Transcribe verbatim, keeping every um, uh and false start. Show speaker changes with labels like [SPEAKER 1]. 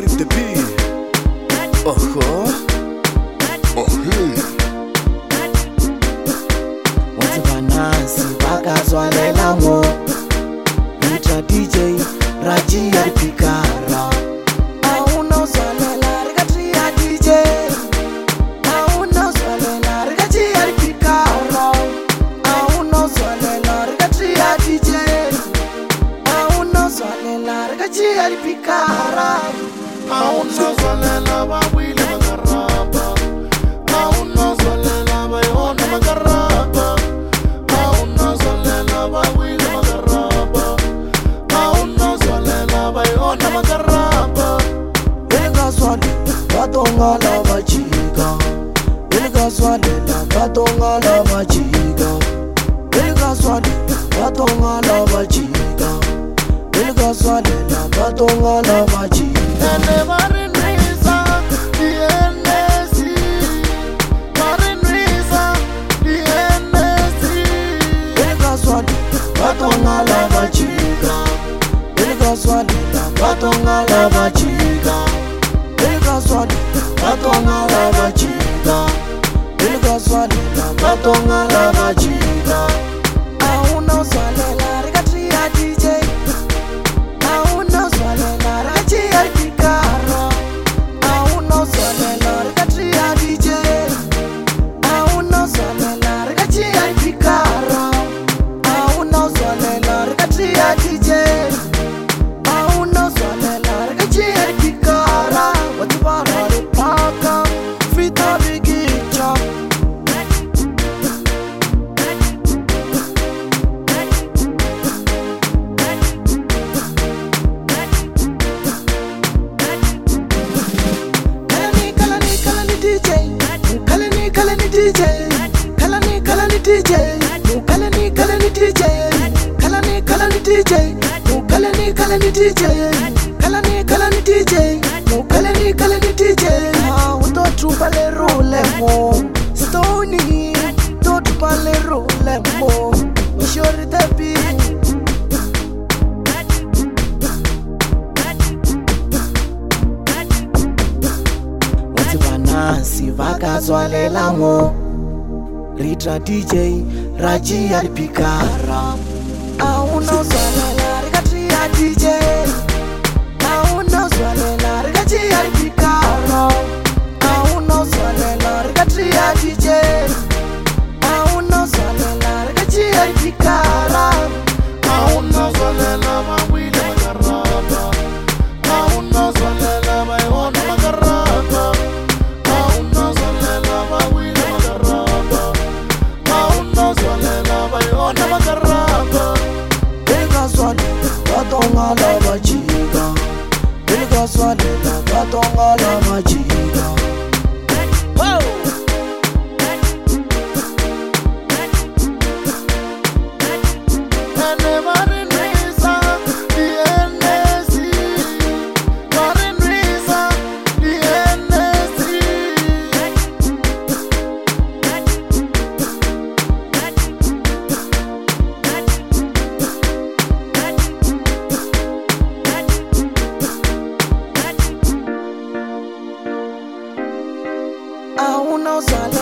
[SPEAKER 1] Gary the B. Uh-huh. Oh, hey.
[SPEAKER 2] What's banasi bakazwalela ngo Rita D J Raji Arpikara. Auna zwalela rikatria D J. Auna zwalela rikatria Arpikara. Auna zwalela rikatria D J. Auna zwalela rikatria Arpikara.
[SPEAKER 3] Auna zwalela bawile magaraba. Auna zwalela bayona magaraba. Auna zwalela bawile magaraba. Auna zwalela bayona magaraba.
[SPEAKER 2] Ilga swale batonga la bachiga. Ilga swale la batonga la bachiga. Ilga swale batonga la bachiga. Ilga swale la batonga la bachiga.
[SPEAKER 3] Ene marinisa dienesi. Marinisa dienesi.
[SPEAKER 2] Ilga swale batonga la bachiga. Ilga swale la batonga la bachiga. Ilga swale batonga la bachiga. Ilga swale la batonga la bachiga. Auna swale la rikatria D J. Auna swale la rikatria Arpikara. Auna swale la rikatria D J. Auna swale la rikatria Arpikara. Auna swale la rikatria D J. Auna swale la rikatria Arpikara. What's bara ripaka fita bigicha. Kalani kalani kalani D J. Kalani kalani D J. Kalani kalani D J. Kalani kalani D J. Kalani kalani D J. Kalani kalani D J. Kalani kalani D J. Kalani kalani D J. Ah, uto tupale rule mo. Stony. To tupale rule mo. Shori tepi. What's banasi vakazwalela ngo Rita D J Raji Arpikara. Auna zwalela rikatria D J. Auna zwalela rikatria Arpikara. Auna zwalela rikatria D J. Auna zwalela rikatria Arpikara.
[SPEAKER 3] Auna zwalela bawile magaraba. Auna zwalela bayona magaraba. Auna zwalela bawile magaraba. Auna zwalela bayona magaraba.
[SPEAKER 2] Ilga swale batonga la bachiga. Ilga swale la batonga la bachiga.
[SPEAKER 3] Ene marinisa dienesi. Marinisa dienesi.
[SPEAKER 2] Auna swale